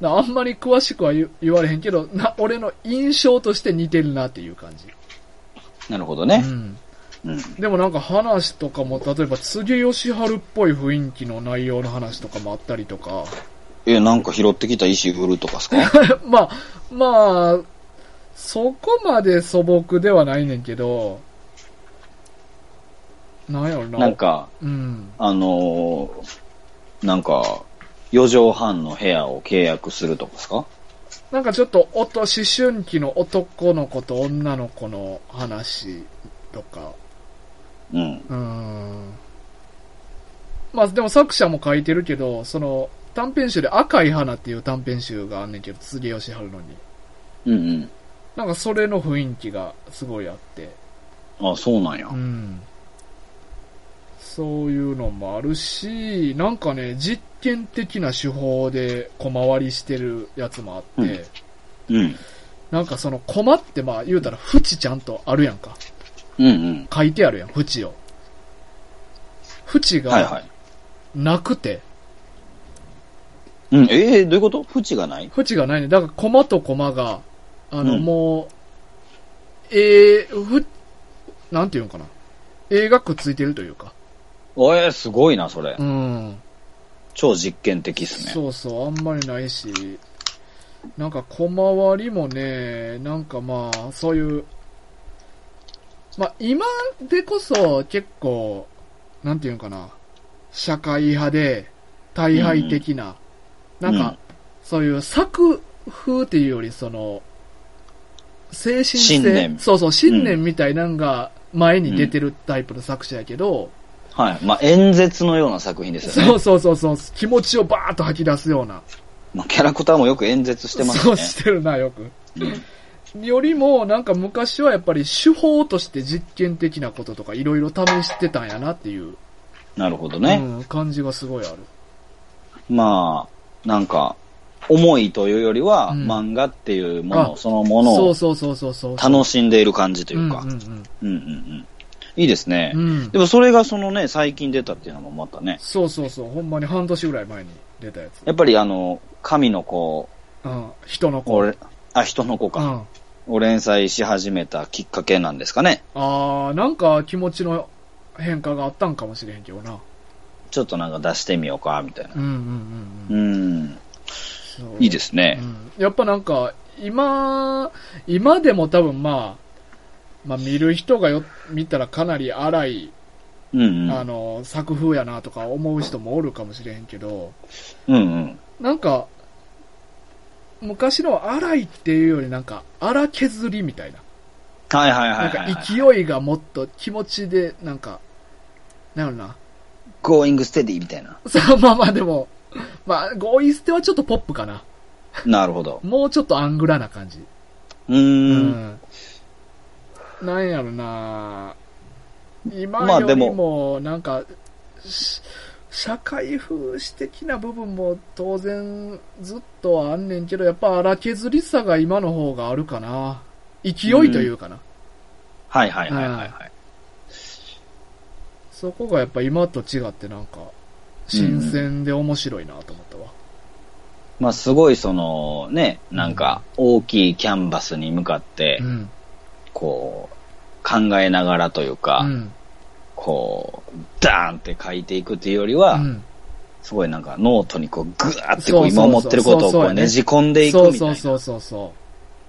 あんまり詳しくは言われへんけど、俺の印象として似てるなっていう感じ。 なるほどね。 でもなんか話とかも、例えば、柘義春っぽい雰囲気の内容の話とかもあったりとか。 なんか拾ってきた石売るとかですかまあ、そこまで素朴ではないねんけど、なんやろな。 なんか、なんか、4畳半の部屋を契約するとかですか？ なんかちょっと思春期の男の子と女の子の話とか。まあでも作者も書いてるけど、その短編集で赤い花っていう短編集があんねんけど、柘義春のに。なんかそれの雰囲気がすごいあって。 あ、そうなんや。 そういうのもあるし、なんかね、実験的な手法で小回りしてるやつもあって、なんかそのコマってまあ言うたら縁ちゃんとあるやんか。書いてあるやん、縁を。縁がなくて。 どういうこと？縁がない？ 縁がないね。だからコマとコマが、もう、なんていうんかな。絵がくっついてるというか。 すごいな、それ。超実験的っすね。 そうそう、あんまりないし、なんか小回りもね、なんかまあ、そういう、まあ今でこそ結構、なんていうんかな、社会派で、大敗的な、なんか、そういう作風っていうより、その、精神性、信念みたいなのが前に出てるタイプの作者やけど、 はい。まあ、演説のような作品ですよね。 そう。気持ちをバーッと吐き出すような。 まあ、キャラクターもよく演説してますね。 そうしてるな、よく。よりも、なんか昔はやっぱり手法として実験的なこととかいろいろ試してたんやなっていう。 なるほどね。 感じがすごいある。 まあ、なんか、重いというよりは、漫画っていうもの、そのものを楽しんでいる感じというか。いいですね。でもそれがそのね、最近出たっていうのもまたね。 そう。ほんまに半年ぐらい前に出たやつ。 やっぱり神の子。 人の子。 人の子か。を連載し始めたきっかけなんですかね。 なんか気持ちの変化があったんかもしれへんけどな。 ちょっとなんか出してみようか、みたいな。いいですね。 やっぱなんか、今でも多分まあ見る人が見たらかなり荒い、作風やなとか思う人もおるかもしれへんけど、なんか、昔の荒いっていうよりなんか、荒削りみたいな。なんか勢いがもっと気持ちで、なんか、なんやろな。 going steady みたいな。 そう、まあでも、ゴイ捨てはちょっとポップかな。 なるほど。 もうちょっとアングラな感じ。なんやろな、今よりも、なんか、社会風刺的な部分も当然ずっとはあんねんけど、やっぱ荒削りさが今の方があるかな。勢いというかな。 はい。 そこがやっぱ今と違ってなんか、新鮮で面白いなと思ったわ。 まあすごいそのね、なんか大きいキャンバスに向かって、こう考えながらというか、こうダーンって書いていくっていうよりは、すごいなんかノートにこうグワーってこう今思ってることをこうねじ込んでいくみたいな。そう。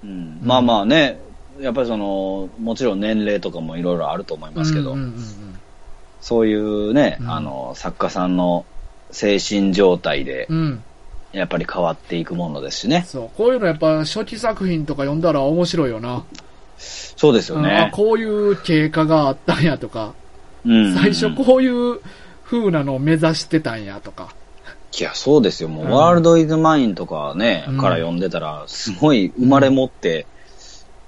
まあまあね、やっぱりそのもちろん年齢とかもいろいろあると思いますけど、そういうね、作家さんの精神状態で、やっぱり変わっていくものですしね。 そう。こういうのやっぱ初期作品とか読んだら面白いよな。 そうですよね。 こういう経過があったんやとか、最初こういう風なのを目指してたんやとか。 いや、そうですよ。もう、ワールドイズマインとかね、から読んでたら、すごい生まれ持って、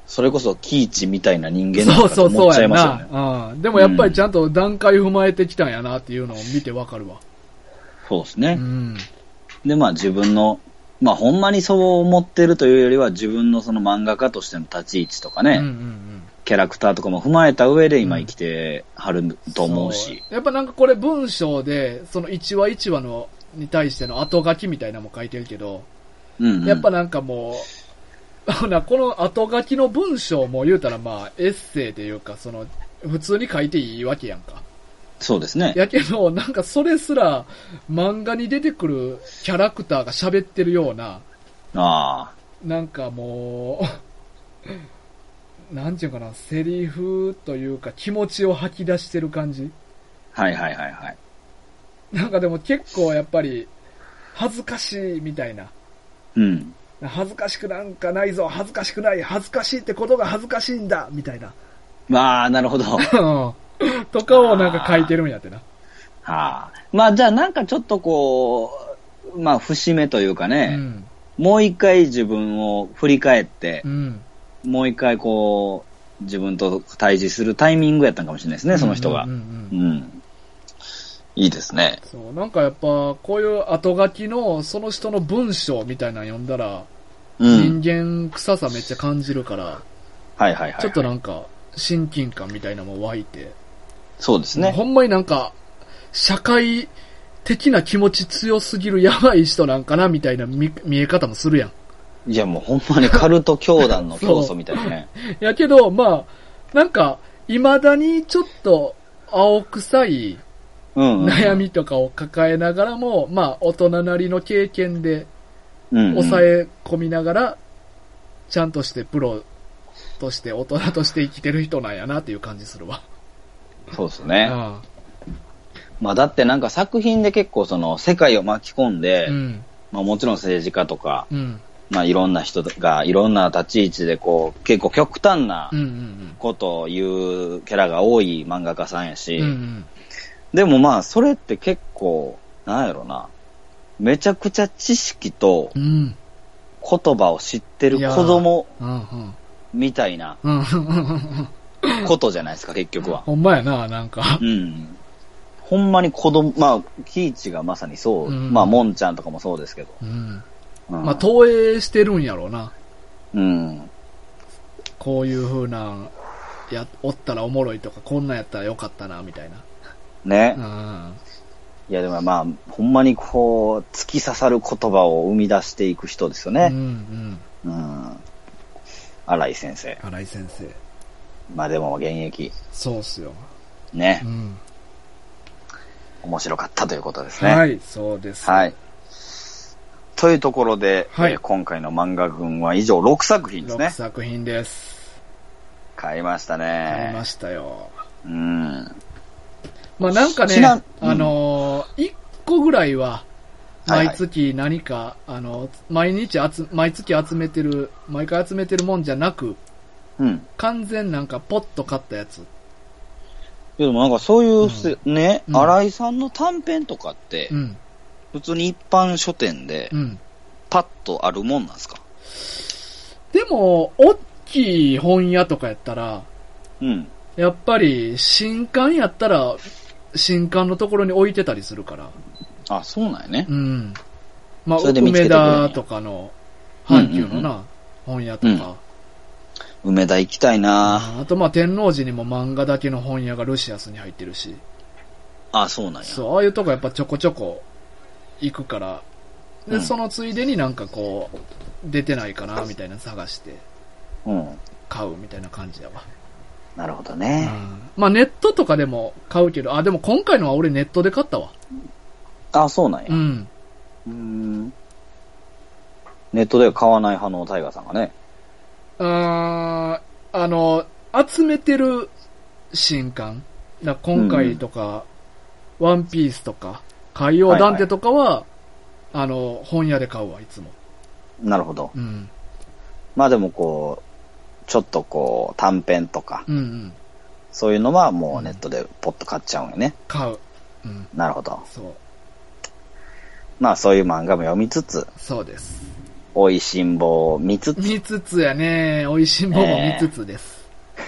それこそキイチみたいな人間なのかと思っちゃいますよね。 そうやな。でもやっぱりちゃんと段階踏まえてきたんやなっていうのを見てわかるわ。 そうですね。で、まあ自分の、まあほんまにそう思ってるというよりは自分のその漫画家としての立ち位置とかね、キャラクターとかも踏まえた上で今生きてはると思うし。 やっぱなんかこれ文章で、その一話一話の、に対しての後書きみたいなのも書いてるけど、やっぱなんかもう、この後書きの文章も言うたらまあエッセイというか、その、普通に書いていいわけやんか。 そうですね。 やけど、なんかそれすら漫画に出てくるキャラクターが喋ってるような、なんかもう、なんていうかな、セリフというか気持ちを吐き出してる感じ。 はいはいはいはい。 なんかでも結構やっぱり、恥ずかしいみたいな。恥ずかしくなんかないぞ、恥ずかしくない、恥ずかしいってことが恥ずかしいんだ、みたいな。 まあ、なるほど。 とかをなんか書いてるんやってな。 まあじゃあなんかちょっとこう、まあ節目というかね、もう一回自分を振り返って、もう一回こう、自分と対峙するタイミングやったんかもしれないですね、その人が。いいですね。 そう、なんかやっぱ、こういう後書きの、その人の文章みたいなの読んだら、人間臭さめっちゃ感じるから、ちょっとなんか、親近感みたいなのも湧いて。 そうですね。 ほんまになんか、社会的な気持ち強すぎるやばい人なんかなみたいな見え方もするやん。 いやもうほんまにカルト教団の教祖みたいなね。 やけど、まあ、なんか、未だにちょっと青臭い悩みとかを抱えながらも、まあ、大人なりの経験で、抑え込みながら、ちゃんとしてプロとして大人として生きてる人なんやなっていう感じするわ。 そうですね。まあだってなんか作品で結構その世界を巻き込んで、まあもちろん政治家とか、まあいろんな人がいろんな立ち位置でこう結構極端なことを言うキャラが多い漫画家さんやし、でもまあそれって結構なんやろな、めちゃくちゃ知識と言葉を知ってる子供みたいなことじゃないですか結局は。 ほんまやな、なんか。 ほんまに子供、まあキイチがまさにそう、まあモンちゃんとかもそうですけど。 まあ投影してるんやろうな。こういう風なおったらおもろいとか、こんなんやったらよかったなみたいな。 ね。いやでもまあほんまにこう突き刺さる言葉を生み出していく人ですよね。新井先生。 新井先生。 まあでも現役。 そうっすよ。 ね。面白かったということですね。 はい、そうです。 はい。というところで、今回の漫画群は以上6作品ですね。 6作品です。 買いましたね。 買いましたよ。まあなんかね、1個ぐらいは、毎月何か、毎月集めてる、毎回集めてるもんじゃなく、完全なんかポッと買ったやつ。 でもなんかそういうね、新井さんの短編とかって、普通に一般書店で、パッとあるもんなんですか？ でも、大きい本屋とかやったら、やっぱり新刊やったら、新刊のところに置いてたりするから。 あ、そうなんやね。 まあ、梅田とかの、阪急のな、本屋とか。 梅田行きたいな。 あとまあ天王寺にも漫画だけの本屋がルシアスに入ってるし。 あ、そうなんや。 そう、ああいうとこやっぱちょこちょこ行くから、で、そのついでになんかこう、出てないかなみたいな探して、買うみたいな感じだわ。 なるほどね。 まあネットとかでも買うけど、でも今回のは俺ネットで買ったわ。 あ、そうなんや。ネットでは買わない派のタイガーさんがね。 集めてる新刊。今回とか、ワンピースとか、海洋ダンテとかは、本屋で買うわ、いつも。 なるほど。まあでもこう、ちょっとこう、短編とか、そういうのはもうネットでポッと買っちゃうんよね。 買う。 なるほど。 そう。 まあそういう漫画も読みつつ。 そうです。 おいしんぼを見つつ。 見つつやね。おいしんぼも見つつです。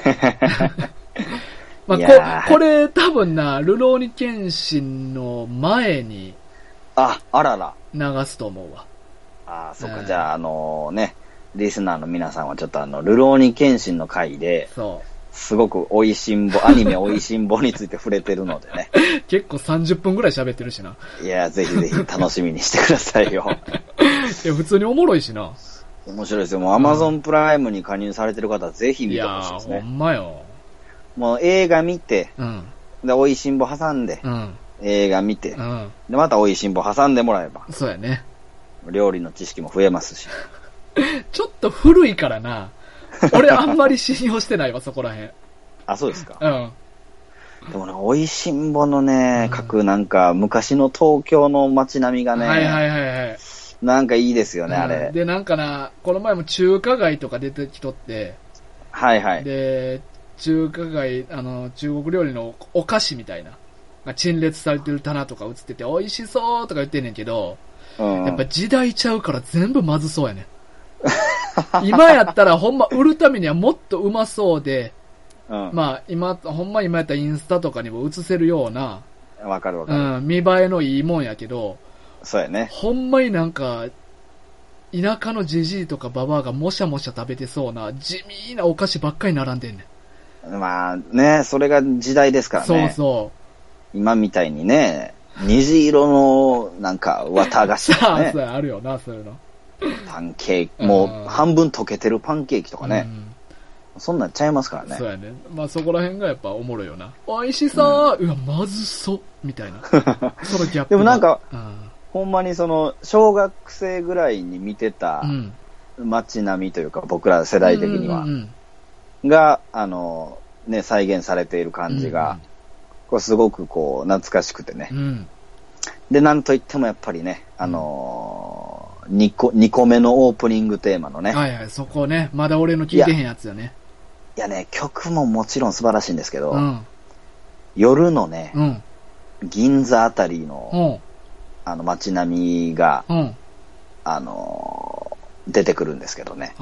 まあ、これ多分な、ルローニケンシンの前に、 あらら。 流すと思うわ。 そうか。じゃあ、リスナーの皆さんはちょっとルローニケンシンの回で、すごくおいしんぼ、アニメおいしんぼについて触れてるのでね。 結構30分ぐらい喋ってるしな。 いや、ぜひぜひ楽しみにしてくださいよ。 いや、普通におもろいしな。 面白いですよ。もう Amazon プライムに加入されてる方はぜひ見てほしいですね。 いや、ほんまよ。 もう映画見て、で、おいしんぼ挟んで、映画見て、で、またおいしんぼ挟んでもらえば。 そうやね。 料理の知識も増えますし。 ちょっと古いからな。俺あんまり信用してないわ、そこらへん。 そうですか。 でもね、おいしんぼのね、なんか、昔の東京の街並みがね、なんかいいですよね、あれ。 で、なんかな、この前も中華街とか出てきとって、で、中華街、中国料理のお菓子みたいな、陳列されてる棚とか映ってて、美味しそうとか言ってんねんけど、やっぱ時代ちゃうから全部まずそうやねん。今やったらほんま売るためにはもっとうまそうで、まあほんま今やったらインスタとかにも映せるような、 わかる。 見栄えのいいもんやけど、 そうやね。 ほんまになんか、田舎のジジイとかババアがもしゃもしゃ食べてそうな地味なお菓子ばっかり並んでんねん。まあね、それが時代ですからね。 そう今みたいにね、虹色のなんか綿菓子とかね。 そうあるよな、そういうの。 パンケーキ、もう半分溶けてるパンケーキとかね。そんなんちゃいますからね。 そうやね。まあそこら辺がやっぱおもろいよな。美味しそう、うわ、まずそうみたいな。そのギャップ。 でもなんか、ほんまに小学生ぐらいに見てた街並みというか、僕ら世代的には、が、再現されている感じが、これすごく懐かしくてね。で、なんといってもやっぱりね、2個目のオープニングテーマのね。 そこね、まだ俺の聞いてへんやつよね。 いやね、曲ももちろん素晴らしいんですけど、夜のね、銀座あたりの、街並みが、出てくるんですけどね。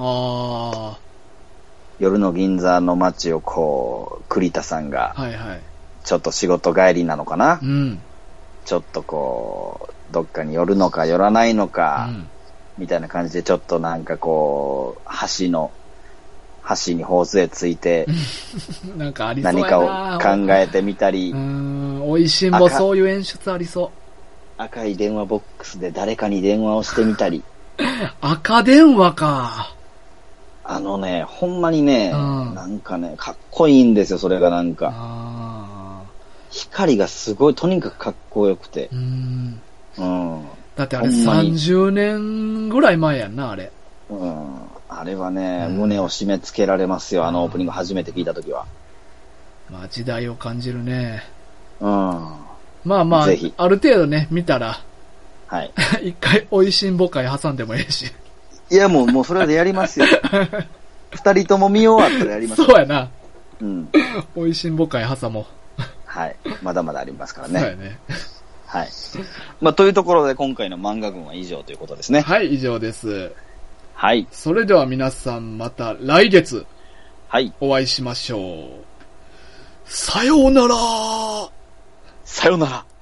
夜の銀座の街を栗田さんが、ちょっと仕事帰りなのかな、ちょっとどっかに寄るのか寄らないのか、みたいな感じでちょっとなんか橋にホースへついて、 なんかありそうやな、 何かを考えてみたり、 おいしんぼそういう演出ありそう。 赤い電話ボックスで誰かに電話をしてみたり。 赤電話か。 ほんまにね、なんかね、かっこいいんですよ、それがなんか。光がすごい、とにかくかっこよくて。だってあれ 30年ぐらい前やんな、あれ。 あれはね、胸を締め付けられますよ、オープニング初めて聞いたときは。 まあ時代を感じるね。まあまあ、ある程度ね、見たら、一回おいしんぼ会挟んでもええし。 いやもうそれでやりますよ。二人とも見終わったらやりますよ。 そうやな。おいしんぼ会挟もう。 まだまだありますからね。 そうやね。 まあというところで今回の漫画群は以上ということですね。 以上です。それでは皆さんまた来月、お会いしましょう。さようなら。 さようなら。